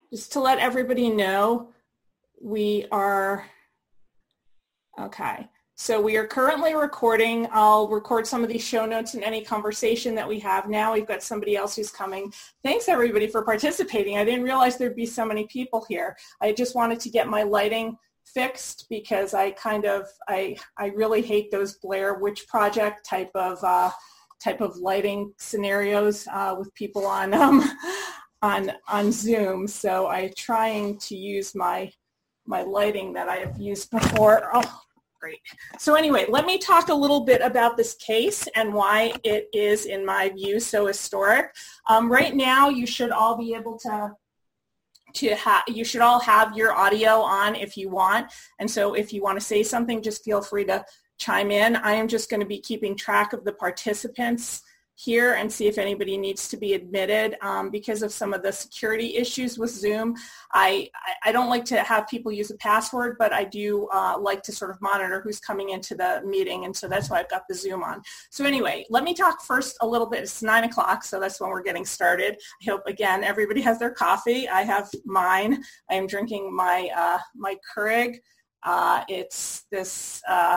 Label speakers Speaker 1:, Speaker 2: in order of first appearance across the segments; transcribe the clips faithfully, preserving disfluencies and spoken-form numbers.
Speaker 1: just to let everybody know, we are, okay. So we are currently recording. I'll record some of these show notes in any conversation that we have now. We've got somebody else who's coming. Thanks everybody for participating. I didn't realize there'd be so many people here. I just wanted to get my lighting fixed because I kind of, I, I really hate those Blair Witch Project type of, uh, type of lighting scenarios uh, with people on, um, on, on Zoom. So I'm trying to use my, my lighting that I have used before. Oh, great. So anyway, let me talk a little bit about this case and why it is, in my view, so historic. Um, right now, you should all be able to to have, you should all have your audio on if you want. And so if you want to say something, just feel free to chime in. I am just going to be keeping track of the participants here and see if anybody needs to be admitted. Um, because of some of the security issues with Zoom, I, I don't like to have people use a password, but I do uh, like to sort of monitor who's coming into the meeting, and so that's why I've got the Zoom on. So anyway, let me talk first a little bit. It's nine o'clock, so that's when we're getting started. I hope, again, everybody has their coffee. I have mine. I am drinking my, uh, my Keurig. Uh, it's this... Uh,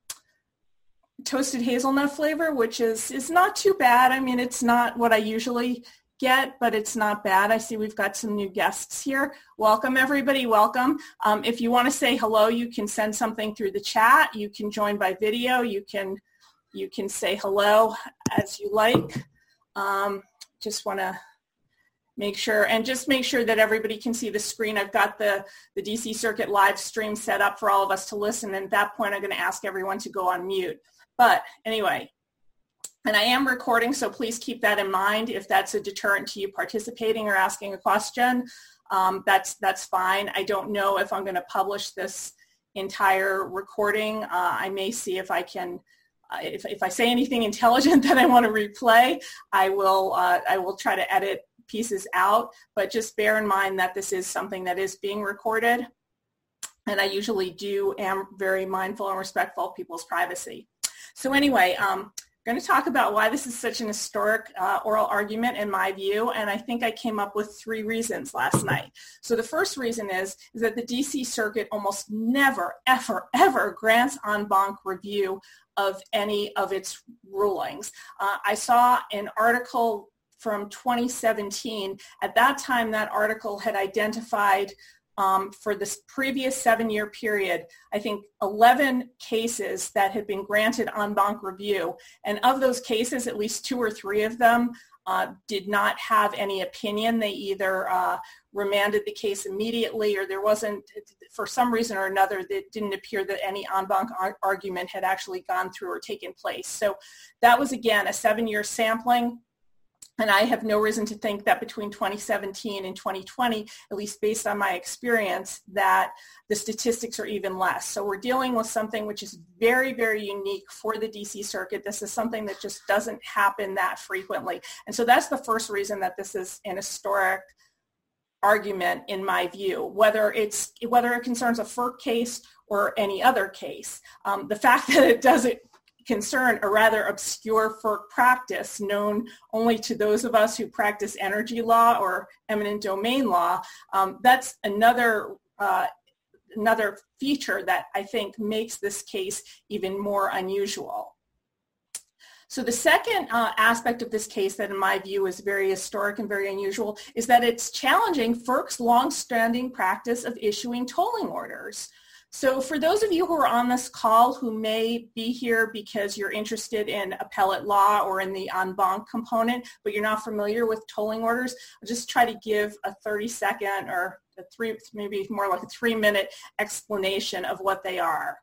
Speaker 1: toasted hazelnut flavor, which is is not too bad. I mean, it's not what I usually get, but it's not bad. I see we've got some new guests here. Welcome, everybody. Welcome. Um, if you want to say hello, you can send something through the chat. You can join by video. You can you can say hello as you like. Um, just want to make sure, and just make sure that everybody can see the screen. I've got the, the D C Circuit live stream set up for all of us to listen, and at that point, I'm going to ask everyone to go on mute. But anyway, and I am recording, so please keep that in mind. If that's a deterrent to you participating or asking a question, um, that's that's fine. I don't know if I'm going to publish this entire recording. Uh, I may see if I can, uh, if, if I say anything intelligent that I want to replay, I will, uh, I will try to edit pieces out. But just bear in mind that this is something that is being recorded. And I usually do am very mindful and respectful of people's privacy. So anyway, um, I'm going to talk about why this is such an historic uh, oral argument in my view, and I think I came up with three reasons last night. So the first reason is, is that the D C Circuit almost never, ever, ever grants en banc review of any of its rulings. Uh, I saw an article from twenty seventeen. At that time, that article had identified Um, for this previous seven-year period, I think eleven cases that had been granted en banc review. And of those cases, at least two or three of them uh, did not have any opinion. They either uh, remanded the case immediately, or there wasn't, for some reason or another, it didn't appear that any en banc ar- argument had actually gone through or taken place. So that was, again, a seven-year sampling. And I have no reason to think that between twenty seventeen and twenty twenty, at least based on my experience, that the statistics are even less. So we're dealing with something which is very, very unique for the D C Circuit. This is something that just doesn't happen that frequently. And so that's the first reason that this is an historic argument in my view, whether it's whether it concerns a FERC case or any other case. Um, the fact that it doesn't concern a rather obscure FERC practice known only to those of us who practice energy law or eminent domain law, um, that's another uh, another feature that I think makes this case even more unusual. So the second uh, aspect of this case that in my view is very historic and very unusual is that it's challenging FERC's long-standing practice of issuing tolling orders. So for those of you who are on this call who may be here because you're interested in appellate law or in the en banc component, but you're not familiar with tolling orders, I'll just try to give a thirty second or a three, maybe more like a three minute explanation of what they are.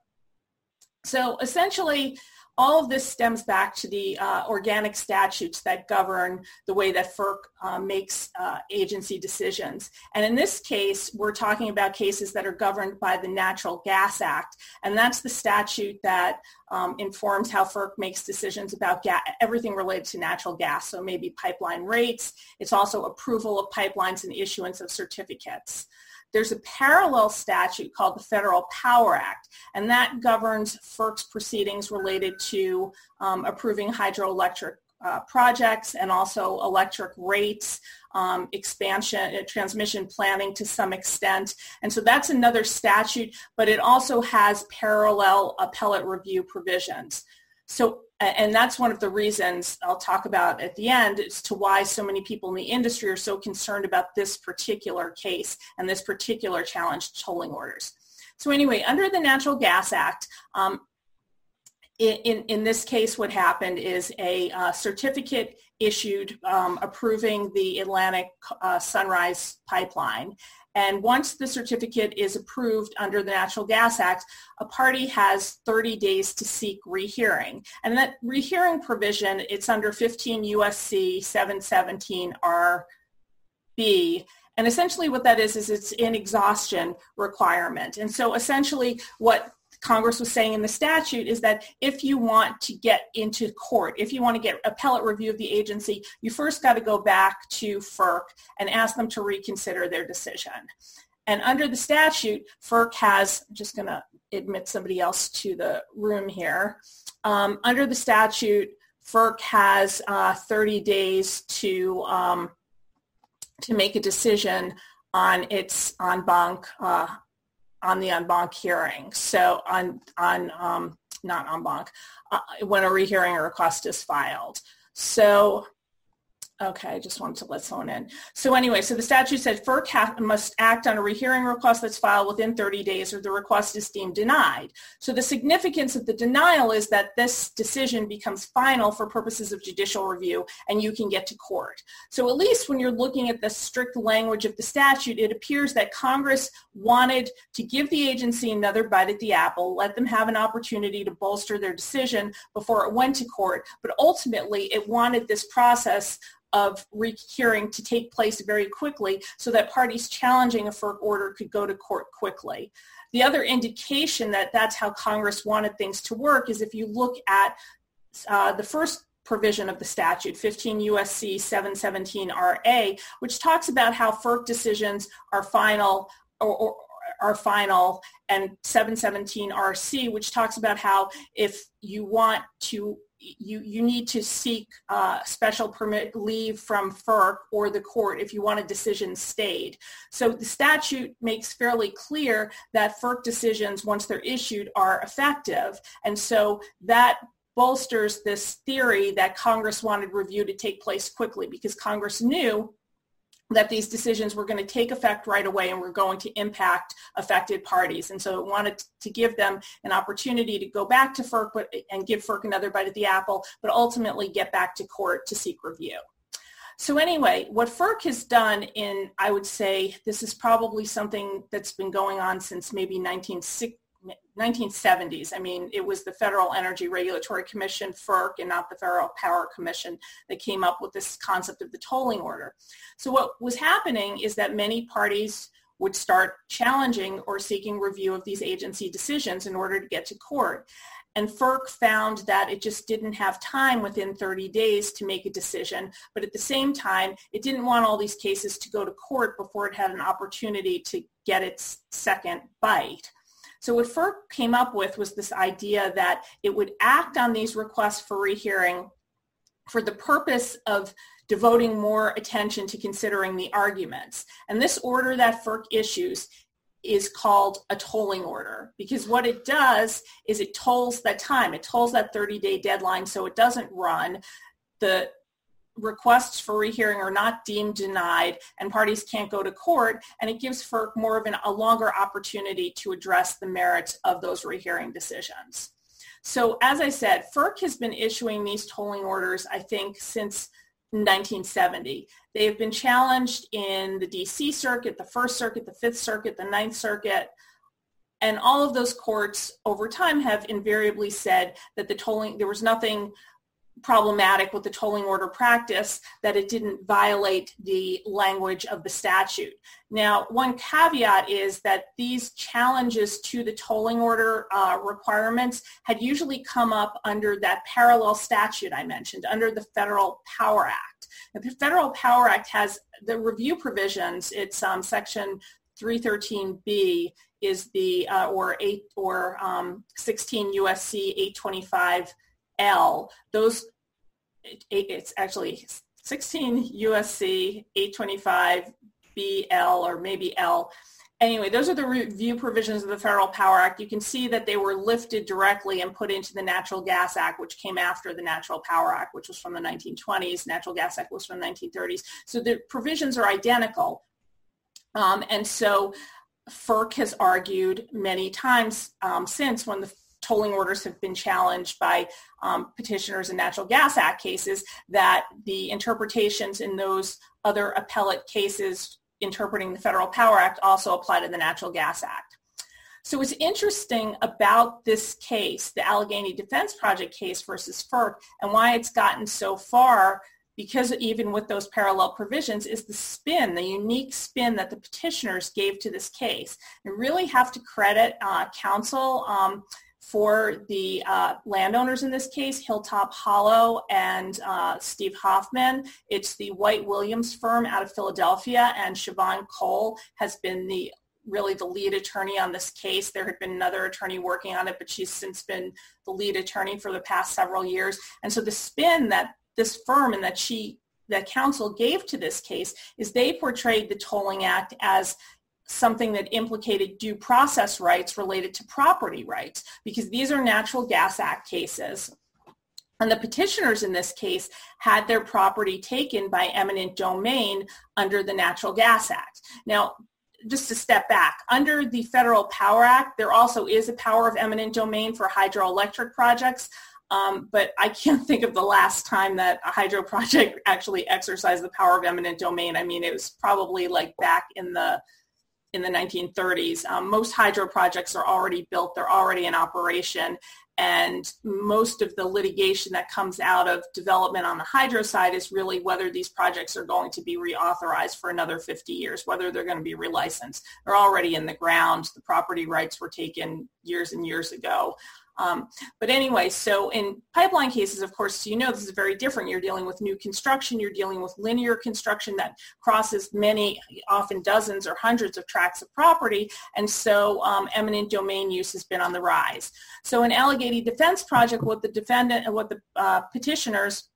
Speaker 1: So essentially, all of this stems back to the uh, organic statutes that govern the way that FERC uh, makes uh, agency decisions. And in this case, we're talking about cases that are governed by the Natural Gas Act. And that's the statute that um, informs how FERC makes decisions about ga- everything related to natural gas. So maybe pipeline rates. It's also approval of pipelines and issuance of certificates. There's a parallel statute called the Federal Power Act, and that governs FERC's proceedings related to um, approving hydroelectric uh, projects and also electric rates um, expansion, uh, transmission planning to some extent. And so that's another statute, but it also has parallel appellate review provisions. So, and that's one of the reasons I'll talk about at the end as to why so many people in the industry are so concerned about this particular case and this particular challenge to tolling orders. So anyway, under the Natural Gas Act, um, in, in, in this case, what happened is a uh, certificate issued um, approving the Atlantic uh, Sunrise Pipeline. And once the certificate is approved under the Natural Gas Act, a party has thirty days to seek rehearing. And that rehearing provision, it's under fifteen U S C seven seventeen R B. And essentially what that is, is it's an exhaustion requirement. And so essentially what Congress was saying in the statute is that if you want to get into court, if you want to get appellate review of the agency, you first got to go back to FERC and ask them to reconsider their decision. And under the statute, FERC has, I'm just going to admit somebody else to the room here. Um, under the statute, FERC has uh, thirty days to um, to make a decision on its en banc uh, on the en banc hearing. So on, on um, not en banc, uh, when a rehearing request is filed. So, okay, I just wanted to let someone in. So anyway, so the statute said FERC ha- must act on a rehearing request that's filed within thirty days or the request is deemed denied. So the significance of the denial is that this decision becomes final for purposes of judicial review and you can get to court. So at least when you're looking at the strict language of the statute, it appears that Congress wanted to give the agency another bite at the apple, let them have an opportunity to bolster their decision before it went to court, but ultimately it wanted this process of rehearing to take place very quickly so that parties challenging a FERC order could go to court quickly. The other indication that that's how Congress wanted things to work is if you look at uh, the first provision of the statute, fifteen U S C seven seventeen R A, which talks about how FERC decisions are final or, or are final, and seven seventeen R C, which talks about how if you want to You, you need to seek uh, special permit leave from FERC or the court if you want a decision stayed. So the statute makes fairly clear that FERC decisions, once they're issued, are effective. And so that bolsters this theory that Congress wanted review to take place quickly because Congress knew that these decisions were going to take effect right away and were going to impact affected parties. And so it wanted to give them an opportunity to go back to FERC but, and give FERC another bite at the apple, but ultimately get back to court to seek review. So anyway, what FERC has done in, I would say, this is probably something that's been going on since maybe nineteen seventies. I mean, it was the Federal Energy Regulatory Commission, FERC, and not the Federal Power Commission that came up with this concept of the tolling order. So what was happening is that many parties would start challenging or seeking review of these agency decisions in order to get to court. And FERC found that it just didn't have time within thirty days to make a decision, but at the same time, it didn't want all these cases to go to court before it had an opportunity to get its second bite. So what FERC came up with was this idea that it would act on these requests for rehearing for the purpose of devoting more attention to considering the arguments. And this order that FERC issues is called a tolling order because what it does is it tolls that time. It tolls that thirty-day deadline so it doesn't run. The requests for rehearing are not deemed denied and parties can't go to court, and it gives FERC more of an, a longer opportunity to address the merits of those rehearing decisions. So as I said, FERC has been issuing these tolling orders, I think, since nineteen seventy. They have been challenged in the D C Circuit, the First Circuit, the Fifth Circuit, the Ninth Circuit, and all of those courts over time have invariably said that the tolling, there was nothing problematic with the tolling order practice, that it didn't violate the language of the statute. Now, one caveat is that these challenges to the tolling order uh, requirements had usually come up under that parallel statute I mentioned, under the Federal Power Act. The Federal Power Act has the review provisions. It's um, section three thirteen B is the, uh, or eight or um, sixteen U S C eight twenty-five L. Those, it, it's actually sixteen U S C eight twenty-five B L, or maybe L. Anyway, those are the review provisions of the Federal Power Act. You can see that they were lifted directly and put into the Natural Gas Act, which came after the Natural Power Act, which was from the nineteen twenties. Natural Gas Act was from the nineteen thirties. So the provisions are identical. Um, and so FERC has argued many times um, since, when the tolling orders have been challenged by um, petitioners in Natural Gas Act cases, that the interpretations in those other appellate cases interpreting the Federal Power Act also apply to the Natural Gas Act. So what's interesting about this case, the Allegheny Defense Project case versus FERC, and why it's gotten so far, because even with those parallel provisions, is the spin, the unique spin that the petitioners gave to this case. I really have to credit uh, counsel um, for the uh, landowners in this case, Hilltop Hollow and uh, Steve Hoffman. It's the White Williams firm out of Philadelphia, and Siobhan Cole has been the really the lead attorney on this case. There had been another attorney working on it, but she's since been the lead attorney for the past several years. And so the spin that this firm and that she, that counsel gave to this case, is they portrayed the Tolling Act as something that implicated due process rights related to property rights, because these are Natural Gas Act cases. And the petitioners in this case had their property taken by eminent domain under the Natural Gas Act. Now, just to step back, under the Federal Power Act, there also is a power of eminent domain for hydroelectric projects. Um, but I can't think of the last time that a hydro project actually exercised the power of eminent domain. I mean, it was probably like back in the in the nineteen thirties. Um, most hydro projects are already built, they're already in operation, and most of the litigation that comes out of development on the hydro side is really whether these projects are going to be reauthorized for another fifty years, whether they're going to be relicensed. They're already in the ground. The property rights were taken years and years ago. Um, but anyway, so in pipeline cases, of course, you know this is very different. You're dealing with new construction. You're dealing with linear construction that crosses many, often dozens or hundreds of tracts of property. And so um, eminent domain use has been on the rise. So in Allegheny Defense Project, what the defendant and what the uh, petitioners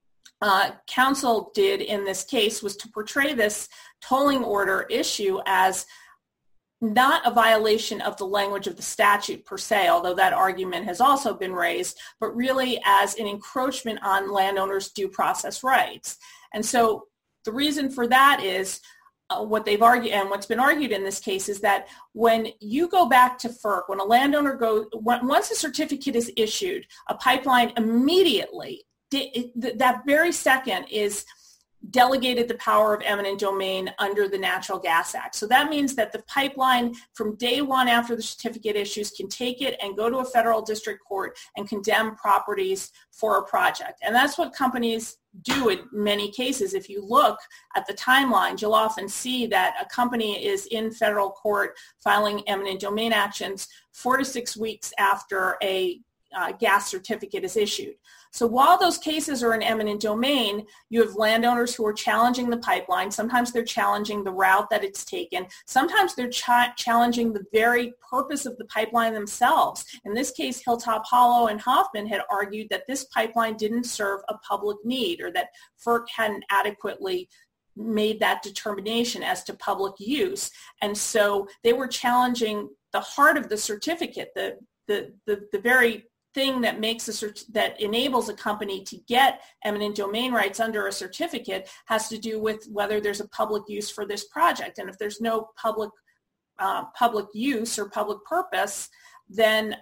Speaker 1: uh, counsel did in this case was to portray this tolling order issue as not a violation of the language of the statute per se, although that argument has also been raised, but really as an encroachment on landowners' due process rights. And so the reason for that is uh, what they've argued, and what's been argued in this case, is that when you go back to FERC, when a landowner goes, once a certificate is issued, a pipeline immediately, that very second is delegated the power of eminent domain under the Natural Gas Act. So that means that the pipeline from day one after the certificate issues can take it and go to a federal district court and condemn properties for a project. And that's what companies do in many cases. If you look at the timelines, you'll often see that a company is in federal court filing eminent domain actions four to six weeks after a uh, gas certificate is issued. So while those cases are in eminent domain, you have landowners who are challenging the pipeline. Sometimes they're challenging the route that it's taken. Sometimes they're ch- challenging the very purpose of the pipeline themselves. In this case, Hilltop Hollow and Hoffman had argued that this pipeline didn't serve a public need, or that FERC hadn't adequately made that determination as to public use. And so they were challenging the heart of the certificate, the, the, the, the very thing that makes a cert- that enables a company to get eminent domain rights under a certificate has to do with whether there's a public use for this project. And if there's no public uh, public use or public purpose, then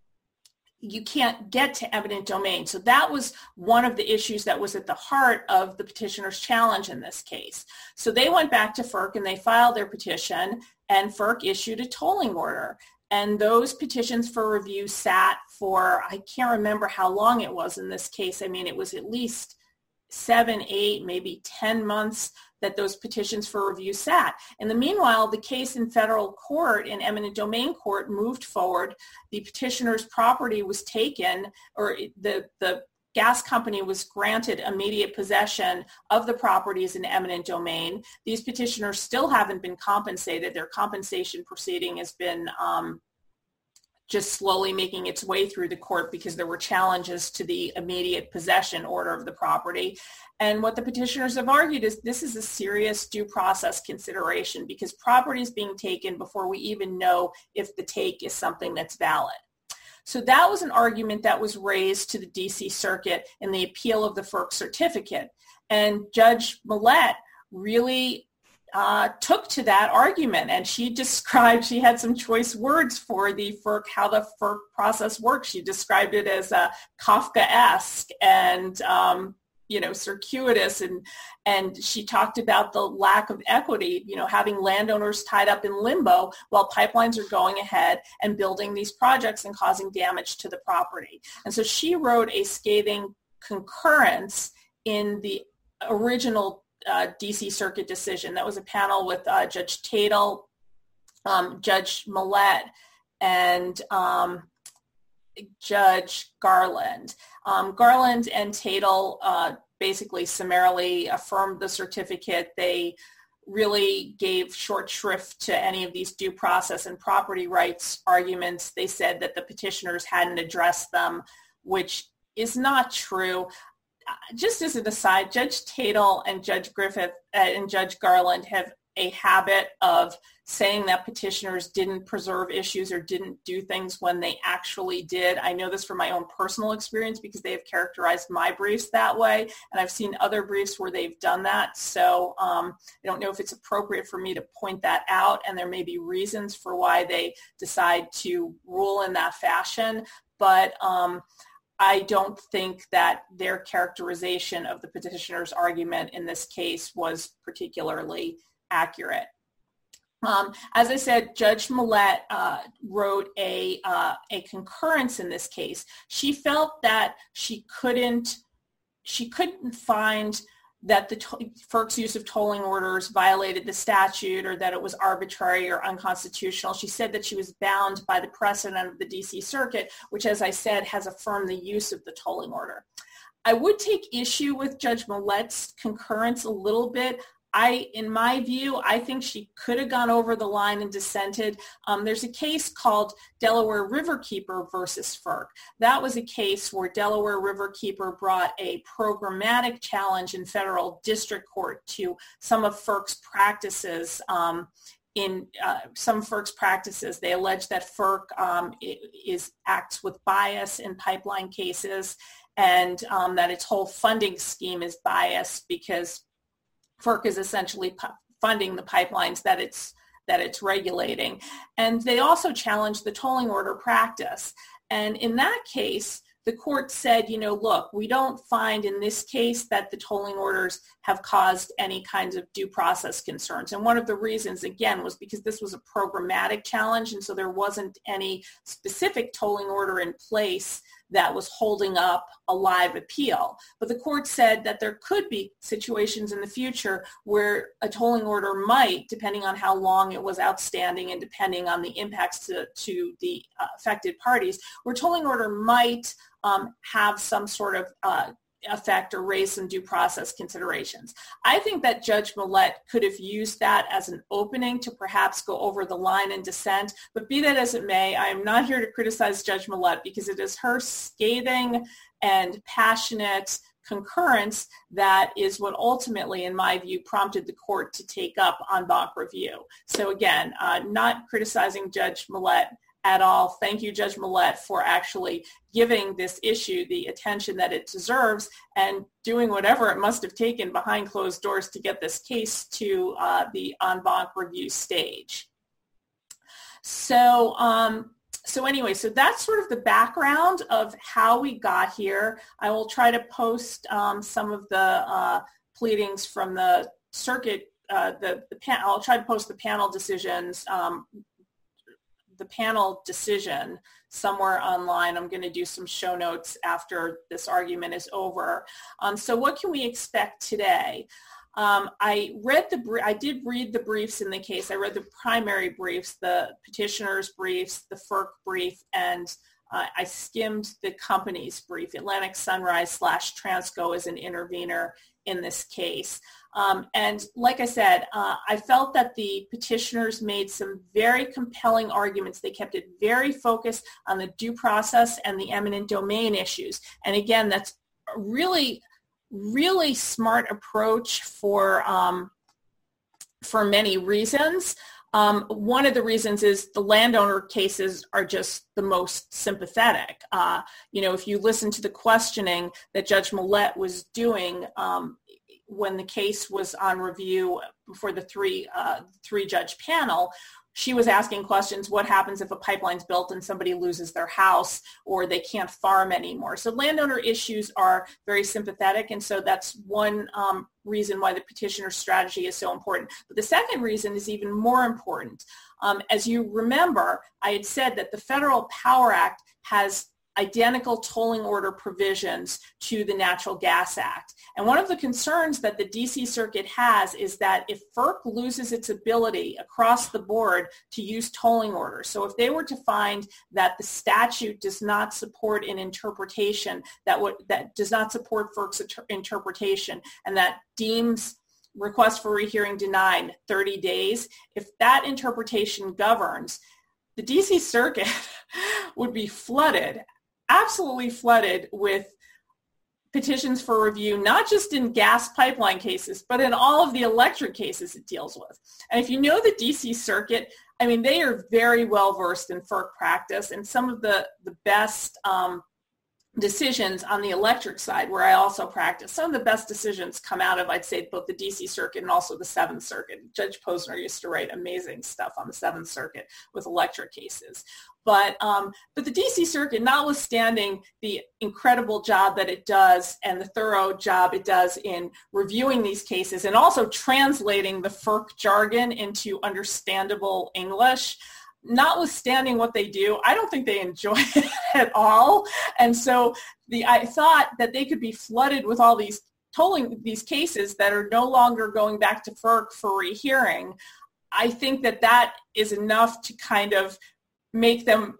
Speaker 1: you can't get to eminent domain. So that was one of the issues that was at the heart of the petitioner's challenge in this case. So they went back to FERC and they filed their petition, and FERC issued a tolling order. And those petitions for review sat for, I can't remember how long it was in this case. I mean, it was at least seven, eight, maybe ten months that those petitions for review sat. In the meanwhile, the case in federal court, in eminent domain court, moved forward. The petitioner's property was taken, or the, the gas company was granted immediate possession of the properties in eminent domain. These petitioners still haven't been compensated. Their compensation proceeding has been um, just slowly making its way through the court because there were challenges to the immediate possession order of the property. And what the petitioners have argued is this is a serious due process consideration because property is being taken before we even know if the take is something that's valid. So that was an argument that was raised to the D C Circuit in the appeal of the FERC certificate. And Judge Millett really uh, took to that argument, and she described, she had some choice words for the FERC, how the FERC process works. She described it as uh, Kafkaesque and um, you know, circuitous, and and she talked about the lack of equity, you know, having landowners tied up in limbo while pipelines are going ahead and building these projects and causing damage to the property. And so she wrote a scathing concurrence in the original uh, D C Circuit decision. That was a panel with uh, Judge Tatel, um, Judge Millett, and um, Judge Garland. Um, Garland and Tatel uh, basically summarily affirmed the certificate. They really gave short shrift to any of these due process and property rights arguments. They said that the petitioners hadn't addressed them, which is not true. Just as an aside, Judge Tatel and Judge Griffith uh, and Judge Garland have a habit of saying that petitioners didn't preserve issues or didn't do things when they actually did. I know this from my own personal experience because they have characterized my briefs that way, and I've seen other briefs where they've done that. So um, I don't know if it's appropriate for me to point that out, and there may be reasons for why they decide to rule in that fashion, but um, I don't think that their characterization of the petitioner's argument in this case was particularly accurate. Um, as I said, Judge Millett uh, wrote a uh, a concurrence in this case. She felt that she couldn't she couldn't find that the to- FERC's use of tolling orders violated the statute or that it was arbitrary or unconstitutional. She said that she was bound by the precedent of the D C Circuit, which, as I said, has affirmed the use of the tolling order. I would take issue with Judge Millett's concurrence a little bit. I, in my view, I think she could have gone over the line and dissented. Um, there's a case called Delaware Riverkeeper versus FERC. That was a case where Delaware Riverkeeper brought a programmatic challenge in federal district court to some of FERC's practices. Um, in uh, some FERC's practices, they allege that FERC um, is acts with bias in pipeline cases, and um, that its whole funding scheme is biased because FERC is essentially pu- funding the pipelines that it's that it's regulating. And they also challenged the tolling order practice. And in that case, the court said, you know, look, we don't find in this case that the tolling orders have caused any kinds of due process concerns. And one of the reasons, again, was because this was a programmatic challenge, and so there wasn't any specific tolling order in place that was holding up a live appeal. But the court said that there could be situations in the future where a tolling order might, depending on how long it was outstanding and depending on the impacts to, to the uh, affected parties, where tolling order might um, have some sort of uh, effect or raise some due process considerations. I think that Judge Millett could have used that as an opening to perhaps go over the line in dissent, but be that as it may, I am not here to criticize Judge Millett because it is her scathing and passionate concurrence that is what ultimately, in my view, prompted the court to take up en banc review. So again, uh, not criticizing Judge Millett at all. Thank you, Judge Millett, for actually giving this issue the attention that it deserves and doing whatever it must have taken behind closed doors to get this case to uh, the en banc review stage. So, um, so anyway, so that's sort of the background of how we got here. I will try to post um, some of the uh, pleadings from the circuit. Uh, the, the pan- I'll try to post the panel decisions um, the panel decision somewhere online. I'm going to do some show notes after this argument is over. Um, so what can we expect today? Um, I read the, I did read the briefs in the case. I read the primary briefs, the petitioner's briefs, the FERC brief, and uh, I skimmed the company's brief. Atlantic Sunrise slash Transco as an intervener in this case. Um, and like I said, uh, I felt that the petitioners made some very compelling arguments. They kept it very focused on the due process and the eminent domain issues. And again, that's a really, really smart approach for, um, for many reasons. Um, one of the reasons is the landowner cases are just the most sympathetic. Uh, you know, if you listen to the questioning that Judge Millett was doing um, when the case was on review before the three uh, three judge panel, she was asking questions: what happens if a pipeline's built and somebody loses their house or they can't farm anymore? So landowner issues are very sympathetic, and so that's one um, reason why the petitioner's strategy is so important. But the second reason is even more important. Um, as you remember, I had said that the Federal Power Act has identical tolling order provisions to the Natural Gas Act. And one of the concerns that the D C Circuit has is that if FERC loses its ability across the board to use tolling orders, so if they were to find that the statute does not support an interpretation that would that does not support FERC's inter- interpretation and that deems request for rehearing denied thirty days, if that interpretation governs, the D C Circuit would be flooded, absolutely flooded with petitions for review, not just in gas pipeline cases, but in all of the electric cases it deals with. And if you know the D C Circuit, I mean, they are very well versed in FERC practice, and some of the, the best um, decisions on the electric side, where I also practice, some of the best decisions come out of, I'd say, both the D C Circuit and also the Seventh Circuit. Judge Posner used to write amazing stuff on the Seventh Circuit with electric cases. But um, but the D C Circuit, notwithstanding the incredible job that it does and the thorough job it does in reviewing these cases and also translating the FERC jargon into understandable English, notwithstanding what they do, I don't think they enjoy it at all. And so the I thought that they could be flooded with all these tolling these cases that are no longer going back to FERC for rehearing. I think that that is enough to kind of make them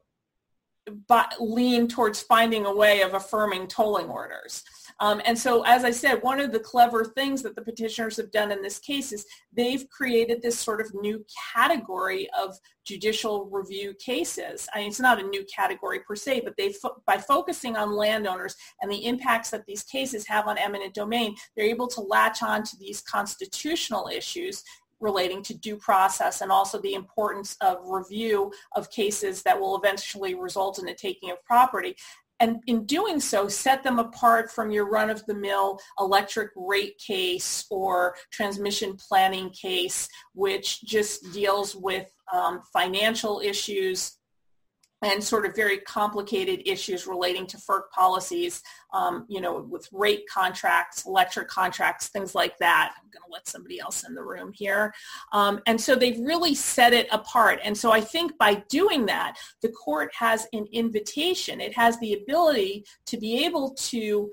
Speaker 1: lean towards finding a way of affirming tolling orders. Um, and so, as I said, one of the clever things that the petitioners have done in this case is they've created this sort of new category of judicial review cases. I mean, it's not a new category per se, but they, fo- by focusing on landowners and the impacts that these cases have on eminent domain, they're able to latch on to these constitutional issues relating to due process and also the importance of review of cases that will eventually result in the taking of property. And in doing so, set them apart from your run-of-the-mill electric rate case or transmission planning case, which just deals with um, financial issues and sort of very complicated issues relating to FERC policies, um, you know, with rate contracts, electric contracts, things like that. I'm going to let somebody else in the room here. Um, and so they've really set it apart. And so I think by doing that, the court has an invitation. It has the ability to be able to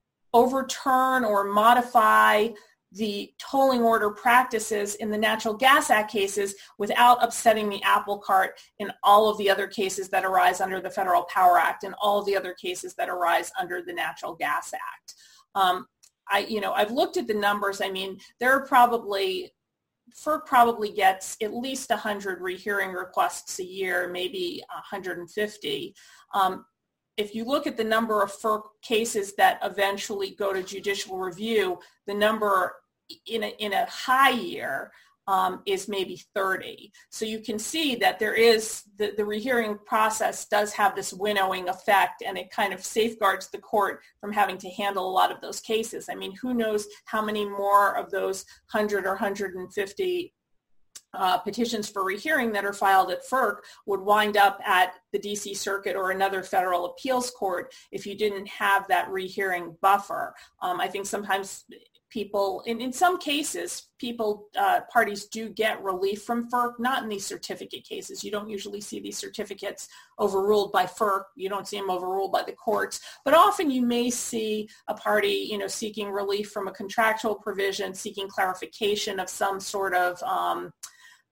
Speaker 1: overturn or modify the tolling order practices in the Natural Gas Act cases without upsetting the apple cart in all of the other cases that arise under the Federal Power Act and all of the other cases that arise under the Natural Gas Act. Um, I, you know, I've looked at the numbers. I mean, there are probably, FERC probably gets at least one hundred rehearing requests a year, maybe one hundred fifty. Um, If you look at the number of FERC cases that eventually go to judicial review, the number in a, in a high year um, is maybe thirty. So you can see that there is, the, the rehearing process does have this winnowing effect, and it kind of safeguards the court from having to handle a lot of those cases. I mean, who knows how many more of those one hundred or one hundred fifty Uh, petitions for rehearing that are filed at FERC would wind up at the D C Circuit or another federal appeals court if you didn't have that rehearing buffer. Um, I think sometimes people, in, in some cases, people, uh, parties do get relief from FERC, not in these certificate cases. You don't usually see these certificates overruled by FERC. You don't see them overruled by the courts. But often you may see a party, you know, seeking relief from a contractual provision, seeking clarification of some sort of um,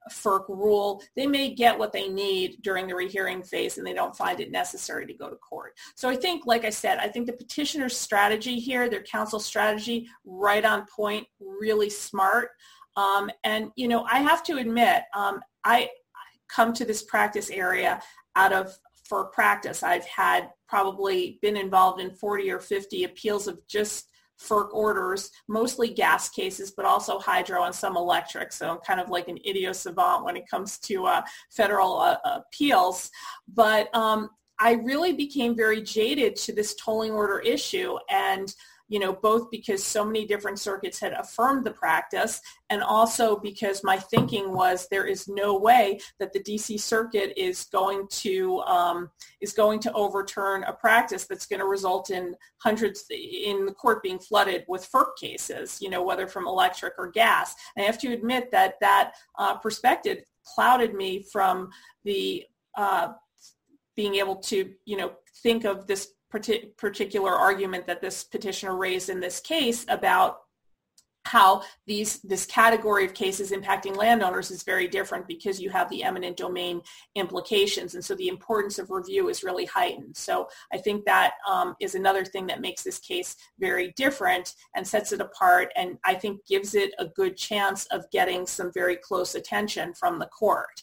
Speaker 1: FERC rule, they may get what they need during the rehearing phase and they don't find it necessary to go to court. So I think, like I said, I think the petitioner's strategy here, their counsel strategy, right on point, really smart. Um, and, you know, I have to admit, um, I come to this practice area out of FERC practice. I've had probably been involved in forty or fifty appeals of just FERC orders, mostly gas cases, but also hydro and some electric. So I'm kind of like an idiot savant when it comes to uh, federal uh, appeals. But um, I really became very jaded to this tolling order issue, and you know, both because so many different circuits had affirmed the practice, and also because my thinking was there is no way that the D C Circuit is going to um, is going to overturn a practice that's going to result in hundreds in the court being flooded with FERC cases, you know, whether from electric or gas. And I have to admit that that uh, perspective clouded me from the uh, being able to, you know, think of this particular argument that this petitioner raised in this case about how these this category of cases impacting landowners is very different because you have the eminent domain implications, and so the importance of review is really heightened. So I think that um, is another thing that makes this case very different and sets it apart, and I think gives it a good chance of getting some very close attention from the court.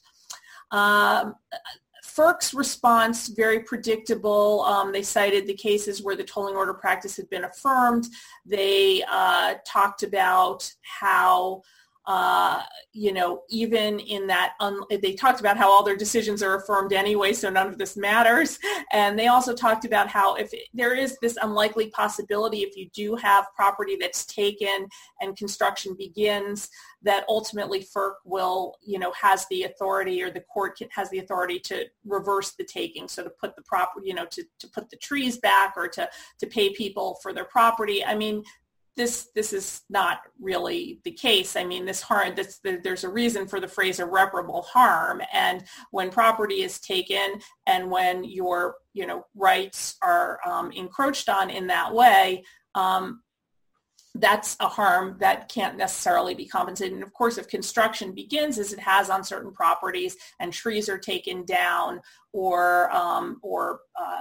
Speaker 1: Um, FERC's response, very predictable. Um, they cited the cases where the tolling order practice had been affirmed. They uh, talked about how, uh, you know, even in that, un- they talked about how all their decisions are affirmed anyway, so none of this matters. And they also talked about how if it, there is this unlikely possibility, if you do have property that's taken and construction begins, that ultimately FERC will, you know, has the authority, or the court can, has the authority to reverse the taking. So to put the property, you know, to, to put the trees back, or to, to pay people for their property. I mean, this this is not really the case. I mean, this harm, this, there's a reason for the phrase irreparable harm. And when property is taken and when your, you know, rights are um, encroached on in that way, um, that's a harm that can't necessarily be compensated. And of course, if construction begins, as it has on certain properties, and trees are taken down, or um, or uh,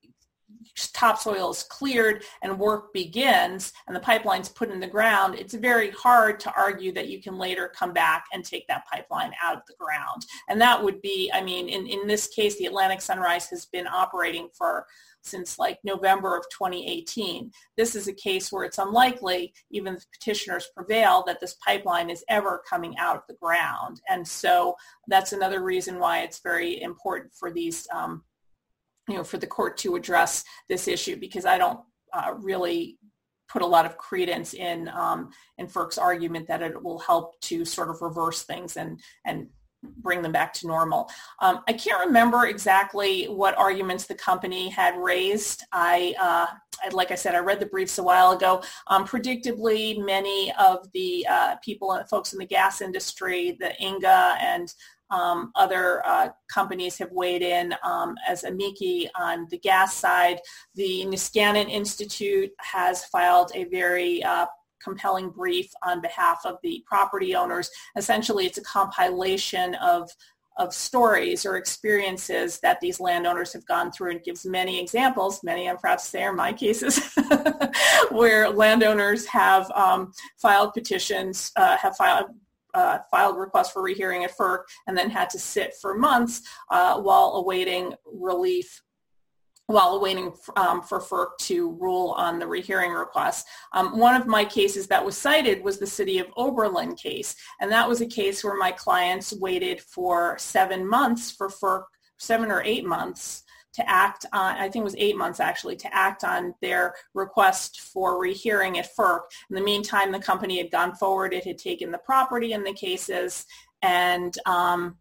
Speaker 1: topsoil is cleared and work begins and the pipeline's put in the ground, it's very hard to argue that you can later come back and take that pipeline out of the ground. And that would be, I mean, in, in this case, the Atlantic Sunrise has been operating for since like November of twenty eighteen. This is a case where it's unlikely, even if petitioners prevail, that this pipeline is ever coming out of the ground. And so that's another reason why it's very important for these, um, you know, for the court to address this issue, because I don't uh, really put a lot of credence in um, in FERC's argument that it will help to sort of reverse things and and bring them back to normal. Um, I can't remember exactly what arguments the company had raised. I, uh, I like I said, I read the briefs a while ago. Um, predictably, many of the uh, people, folks in the gas industry, the I N G A and um, other uh, companies have weighed in um, as amici on the gas side. The Niskanen Institute has filed a very uh, compelling brief on behalf of the property owners. Essentially, it's a compilation of of stories or experiences that these landowners have gone through, and gives many examples, many I'm proud to say are my cases, where landowners have um, filed petitions, uh, have filed uh, filed requests for rehearing at FERC, and then had to sit for months uh, while awaiting relief while awaiting um, for FERC to rule on the rehearing request. Um, one of my cases that was cited was the City of Oberlin case, and that was a case where my clients waited for seven months for FERC, seven or eight months to act on, I think it was eight months actually, to act on their request for rehearing at FERC. In the meantime, the company had gone forward, it had taken the property in the cases, and um,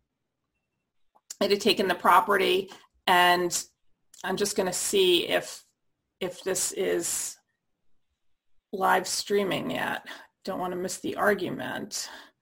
Speaker 1: it had taken the property, and I'm just going to see if if this is live streaming yet. Don't want to miss the argument.